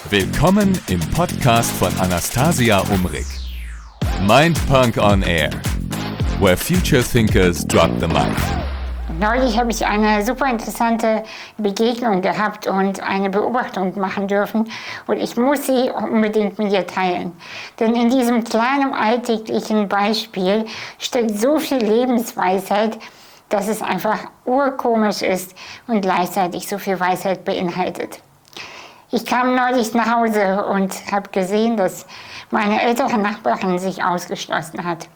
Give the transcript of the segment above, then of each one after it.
Willkommen im Podcast von Anastasia Umrig. Mindpunk on Air, where future thinkers drop the mic. Neulich habe ich eine super interessante Begegnung gehabt und eine Beobachtung machen dürfen. Und ich muss sie unbedingt mit dir teilen. Denn in diesem kleinen alltäglichen Beispiel steckt so viel Lebensweisheit, dass es einfach urkomisch ist und gleichzeitig so viel Weisheit beinhaltet. Ich kam neulich nach Hause und habe gesehen, dass meine ältere Nachbarin sich ausgeschlossen hat.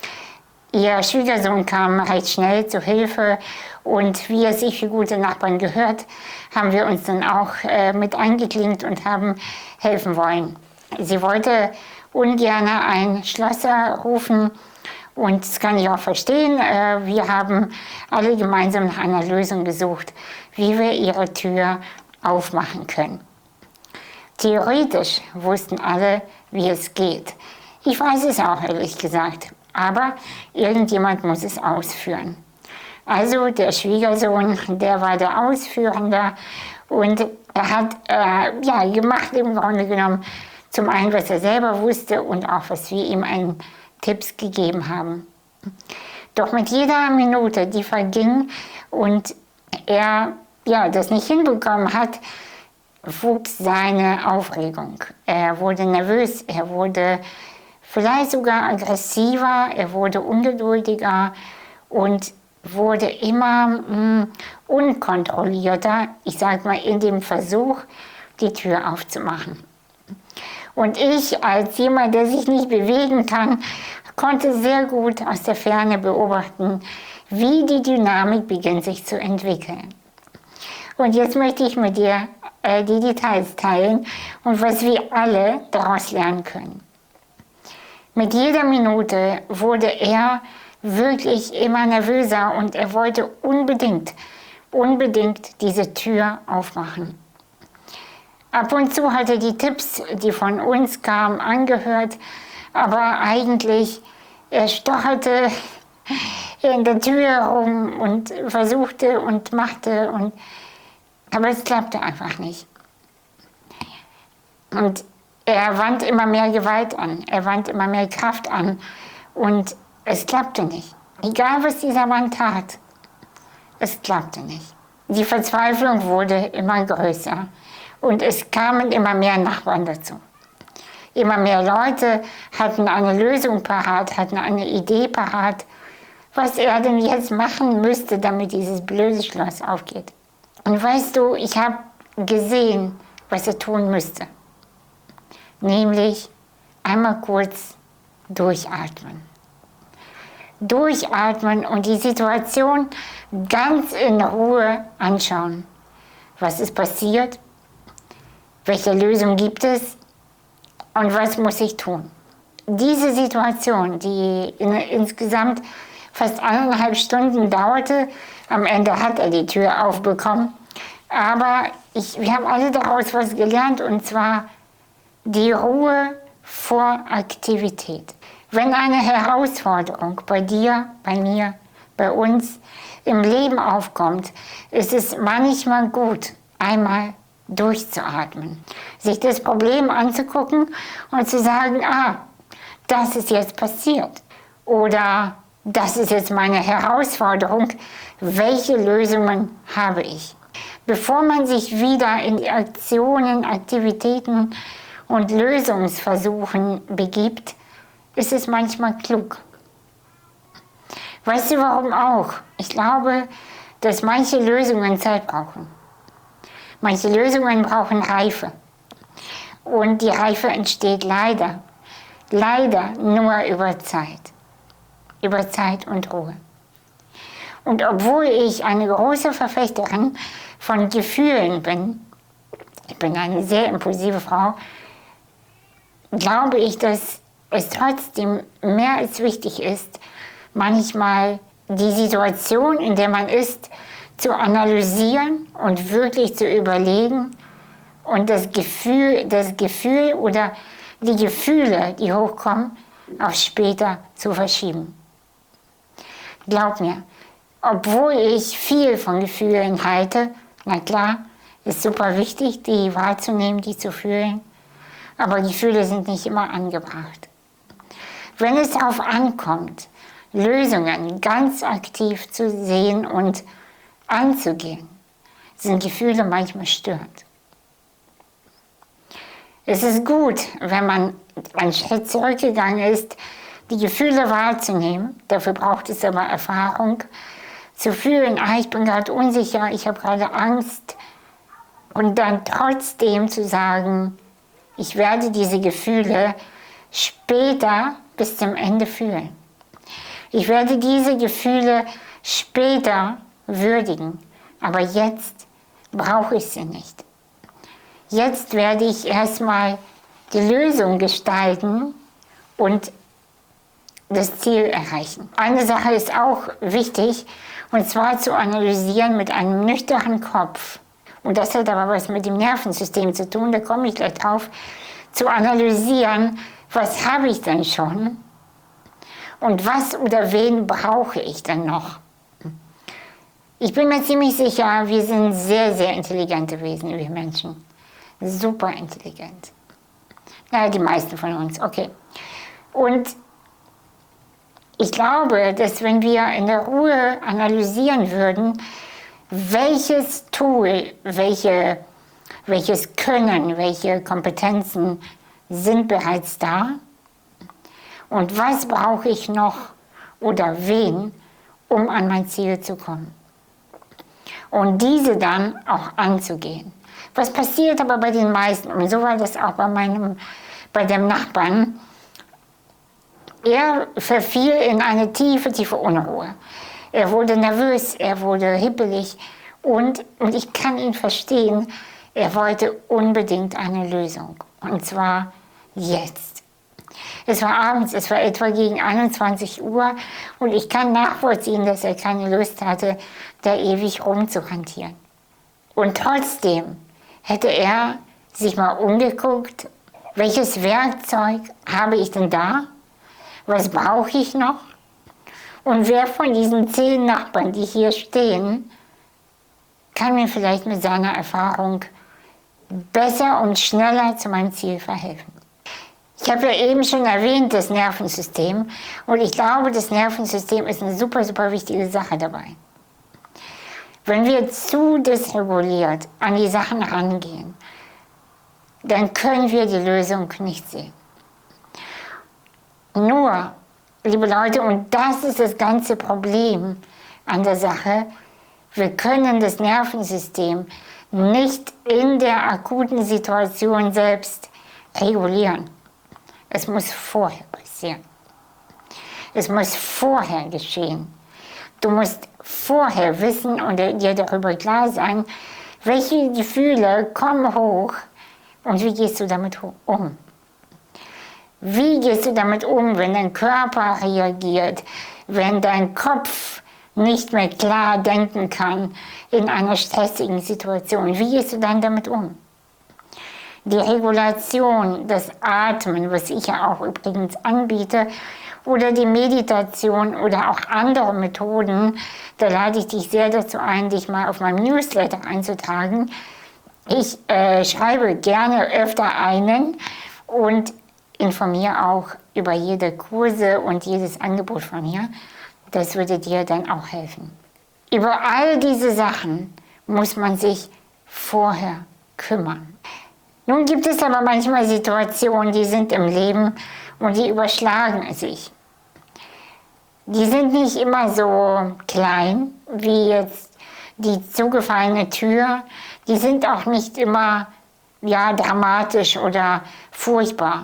Ihr Schwiegersohn kam recht schnell zu Hilfe und wie es sich für gute Nachbarn gehört, haben wir uns dann auch mit eingeklinkt und haben helfen wollen. Sie wollte ungern einen Schlosser rufen und das kann ich auch verstehen. Wir haben alle gemeinsam nach einer Lösung gesucht, wie wir ihre Tür aufmachen können. Theoretisch wussten alle, wie es geht. Ich weiß es auch, ehrlich gesagt. Aber irgendjemand muss es ausführen. Also der Schwiegersohn, der war der Ausführende und er hat gemacht im Grunde genommen zum einen, was er selber wusste und auch, was wir ihm an Tipps gegeben haben. Doch mit jeder Minute, die verging und er das nicht hinbekommen hat, wuchs seine Aufregung. Er wurde nervös, er wurde vielleicht sogar aggressiver, er wurde ungeduldiger und wurde immer unkontrollierter, ich sag mal, in dem Versuch, die Tür aufzumachen. Und ich, als jemand, der sich nicht bewegen kann, konnte sehr gut aus der Ferne beobachten, wie die Dynamik beginnt sich zu entwickeln. Und jetzt möchte ich mit dir die Details teilen und was wir alle daraus lernen können. Mit jeder Minute wurde er wirklich immer nervöser und er wollte unbedingt diese Tür aufmachen. Ab und zu hat er die Tipps, die von uns kamen, angehört, aber eigentlich, er stocherte in der Tür herum und versuchte und machte, aber es klappte einfach nicht. Und er wandte immer mehr Gewalt an, er wandte immer mehr Kraft an und es klappte nicht. Egal, was dieser Mann tat, es klappte nicht. Die Verzweiflung wurde immer größer und es kamen immer mehr Nachbarn dazu. Immer mehr Leute hatten eine Lösung parat, hatten eine Idee parat, was er denn jetzt machen müsste, damit dieses blöde Schloss aufgeht. Und weißt du, ich habe gesehen, was er tun müsste. Nämlich einmal kurz durchatmen. Durchatmen und die Situation ganz in Ruhe anschauen. Was ist passiert? Welche Lösung gibt es? Und was muss ich tun? Diese Situation, die insgesamt fast 1,5 Stunden dauerte, am Ende hat er die Tür aufbekommen. Aber wir haben alle daraus was gelernt, und zwar die Ruhe vor Aktivität. Wenn eine Herausforderung bei dir, bei mir, bei uns im Leben aufkommt, ist es manchmal gut, einmal durchzuatmen, sich das Problem anzugucken und zu sagen, das ist jetzt passiert oder das ist jetzt meine Herausforderung, welche Lösungen habe ich? Bevor man sich wieder in die Aktionen, Aktivitäten und Lösungsversuchen begibt, ist es manchmal klug. Weißt du warum auch? Ich glaube, dass manche Lösungen Zeit brauchen. Manche Lösungen brauchen Reife. Und die Reife entsteht leider nur über Zeit. Über Zeit und Ruhe. Und obwohl ich eine große Verfechterin von Gefühlen bin, ich bin eine sehr impulsive Frau, glaube ich, dass es trotzdem mehr als wichtig ist, manchmal die Situation, in der man ist, zu analysieren und wirklich zu überlegen und das Gefühl oder die Gefühle, die hochkommen, auf später zu verschieben. Glaub mir, obwohl ich viel von Gefühlen halte, na klar, Ist super wichtig, die wahrzunehmen, die zu fühlen. Aber Gefühle sind nicht immer angebracht. Wenn es darauf ankommt, Lösungen ganz aktiv zu sehen und anzugehen, sind Gefühle manchmal störend. Es ist gut, wenn man einen Schritt zurückgegangen ist, die Gefühle wahrzunehmen. Dafür braucht es aber Erfahrung, zu fühlen, ich bin gerade unsicher, ich habe gerade Angst. Und dann trotzdem zu sagen, ich werde diese Gefühle später bis zum Ende fühlen. Ich werde diese Gefühle später würdigen, aber jetzt brauche ich sie nicht. Jetzt werde ich erstmal die Lösung gestalten und das Ziel erreichen. Eine Sache ist auch wichtig, und zwar zu analysieren mit einem nüchternen Kopf. Und das hat aber was mit dem Nervensystem zu tun, da komme ich gleich drauf, zu analysieren, was habe ich denn schon und was oder wen brauche ich denn noch. Ich bin mir ziemlich sicher, wir sind sehr, sehr intelligente Wesen, wir Menschen. Super intelligent. Naja, die meisten von uns, okay. Und ich glaube, dass wenn wir in der Ruhe analysieren würden, welches Tool, welches Können, welche Kompetenzen sind bereits da und was brauche ich noch oder wen, um an mein Ziel zu kommen. Und diese dann auch anzugehen. Was passiert aber bei den meisten, und so war das auch bei dem Nachbarn, er verfiel in eine tiefe, tiefe Unruhe. Er wurde nervös, er wurde hippelig und ich kann ihn verstehen, er wollte unbedingt eine Lösung. Und zwar jetzt. Es war abends, es war etwa gegen 21 Uhr und ich kann nachvollziehen, dass er keine Lust hatte, da ewig rumzuhantieren. Und trotzdem hätte er sich mal umgeguckt, welches Werkzeug habe ich denn da? Was brauche ich noch? Und wer von diesen 10 Nachbarn, die hier stehen, kann mir vielleicht mit seiner Erfahrung besser und schneller zu meinem Ziel verhelfen? Ich habe ja eben schon erwähnt, das Nervensystem. Und ich glaube, das Nervensystem ist eine super, super wichtige Sache dabei. Wenn wir zu dysreguliert an die Sachen rangehen, dann können wir die Lösung nicht sehen. Nur, liebe Leute, und das ist das ganze Problem an der Sache, wir können das Nervensystem nicht in der akuten Situation selbst regulieren. Es muss vorher passieren. Es muss vorher geschehen. Du musst vorher wissen und dir darüber klar sein, welche Gefühle kommen hoch und wie gehst du damit um. Wie gehst du damit um, wenn dein Körper reagiert, wenn dein Kopf nicht mehr klar denken kann in einer stressigen Situation? Wie gehst du dann damit um? Die Regulation, das Atmen, was ich ja auch übrigens anbiete, oder die Meditation oder auch andere Methoden, da lade ich dich sehr dazu ein, dich mal auf meinem Newsletter einzutragen. Ich schreibe gerne öfter einen und informiere auch über jede Kurse und jedes Angebot von mir. Das würde dir dann auch helfen. Über all diese Sachen muss man sich vorher kümmern. Nun gibt es aber manchmal Situationen, die sind im Leben und die überschlagen sich. Die sind nicht immer so klein wie jetzt die zugefallene Tür. Die sind auch nicht immer dramatisch oder furchtbar.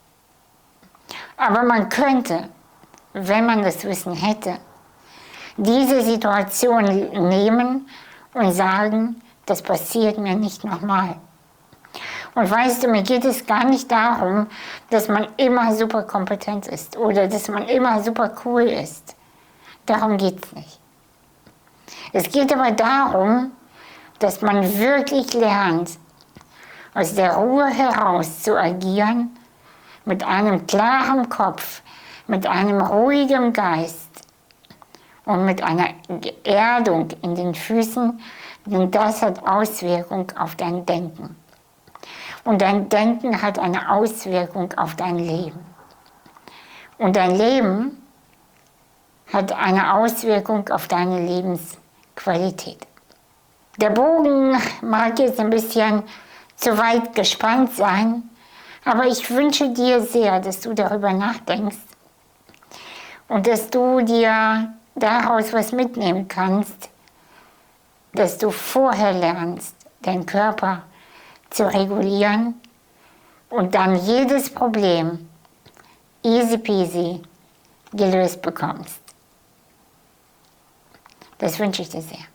Aber man könnte, wenn man das Wissen hätte, diese Situation nehmen und sagen, das passiert mir nicht nochmal. Und weißt du, mir geht es gar nicht darum, dass man immer super kompetent ist oder dass man immer super cool ist. Darum geht es nicht. Es geht aber darum, dass man wirklich lernt, aus der Ruhe heraus zu agieren, mit einem klaren Kopf, mit einem ruhigen Geist und mit einer Erdung in den Füßen, Denn das hat Auswirkung auf dein Denken. Und dein Denken hat eine Auswirkung auf dein Leben. Und dein Leben hat eine Auswirkung auf deine Lebensqualität. Der Bogen mag jetzt ein bisschen zu weit gespannt sein, aber ich wünsche dir sehr, dass du darüber nachdenkst und dass du dir daraus was mitnehmen kannst, dass du vorher lernst, deinen Körper zu regulieren und dann jedes Problem easy peasy gelöst bekommst. Das wünsche ich dir sehr.